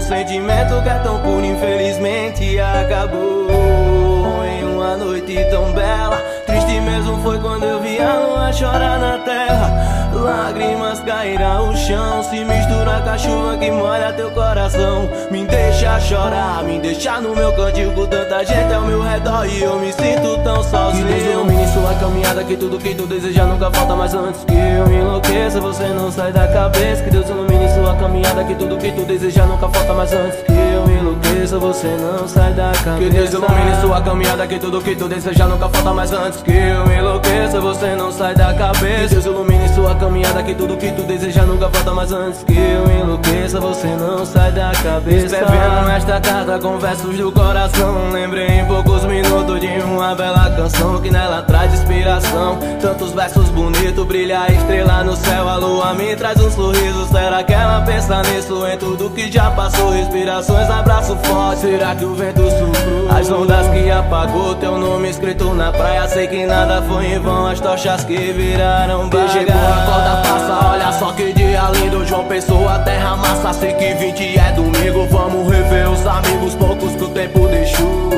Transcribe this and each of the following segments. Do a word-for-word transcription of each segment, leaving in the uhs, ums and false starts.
sentimento que é tão puro, infelizmente acabou em uma noite tão bela. Triste mesmo foi quando eu vi a lua chorar na terra. Lágrimas caíram ao chão, se mistura com a chuva que molha teu coração. Me deixa chorar, me deixa no meu cantinho com tanta gente ao meu redor e eu me sinto tão sozinho. Que Deus ilumine sua caminhada, que tudo que tu deseja nunca falta. Mas antes que eu me enlouqueça, você não sai da cabeça. Que Deus ilumine sua caminhada, que tudo que tu deseja nunca falta. Mas antes que eu me enlouqueça, você não sai da cabeça. Que Deus ilumine sua caminhada, que tudo que tu deseja nunca falta. Mas antes que eu me enlouqueça, você não sai da cabeça. Que Deus ilumine sua caminhada, que tudo que tu deseja nunca falta. Mas antes que eu me enlouqueça, você não sai da cabeça. Escrevendo esta carta com versos do coração, lembrei em poucos minutos de uma bela canção que nela traz inspiração. Tantos versos bonitos, brilha a estrela no céu, a lua me traz um sorriso. Será que ela pensa nisso em tudo que já passou? Respirações, abraço forte, será que o vento soprou? As ondas que apagou, teu nome escrito na praia. Sei que nada foi em vão, as tochas que viraram baga. Chegou a corda passa, olha só que dia lindo. João Pessoa, terra massa, sei que vinte é domingo. Vamos rever os amigos, poucos que o tempo deixou.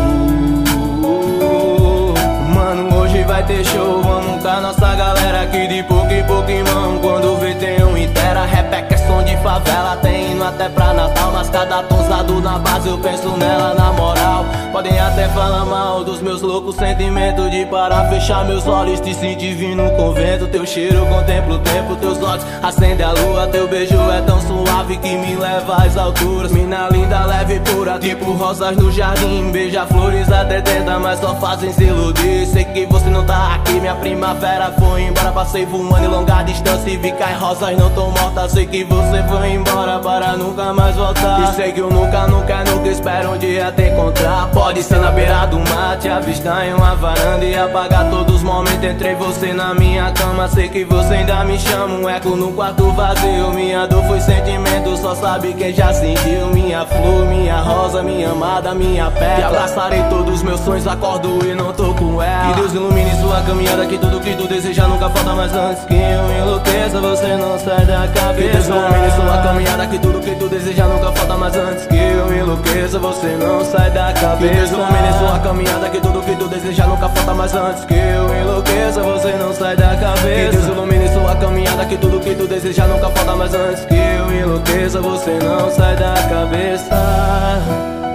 Mano, hoje vai ter show, vamos com a nossa galera aqui de pouco em pouco em mão. Quando vê tem um intera, rap é questão de favela. Tem indo até pra Natal, mas cada tosado na base eu penso nela na moral. Podem até falar mal dos meus loucos sentimentos, de parar, fechar meus olhos, te sentir vindo no convento. Teu cheiro contempla o tempo, teus olhos acende a lua. Teu beijo é tão suave que me leva às alturas. Mina linda, leve e pura, tipo rosas no jardim. Beija flores até tenta, mas só fazem se iludir. Sei que você não tá aqui, minha primavera foi embora. Passei voando em longa distância e vi que as rosas não tão mortas. Sei que você foi embora para nunca mais voltar. E sei que eu nunca, nunca, nunca espero um dia te encontrar. Pode ser na beira do mar, te avistar em uma varanda e apagar todos os momentos entre você na minha cama. Sei que você ainda me chama, um eco no quarto vazio. Minha dor foi sentimento, só sabe quem já sentiu. Minha flor, minha rosa, minha amada, minha pedra. E abraçarei todos os meus sonhos, acordo e não tô com ela. Que Deus ilumine sua caminhada, que tudo que tu deseja nunca falta. Mas antes que eu me enlouqueça, você não sai da cabeça. Que Deus ilumine sua caminhada, que tudo que tu deseja nunca falta. Mas antes que eu me enlouqueça, você não sai da cabeça. Que Deus ilumine sua caminhada, que tudo que tu deseja nunca falta. Mas antes que eu me enlouqueça, você não sai da cabeça. Que Deus ilumine sua caminhada, que tudo que tu deseja nunca falta. Mas antes que eu me enlouqueça, você não sai da cabeça.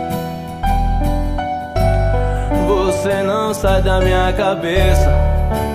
Você não sai da minha cabeça.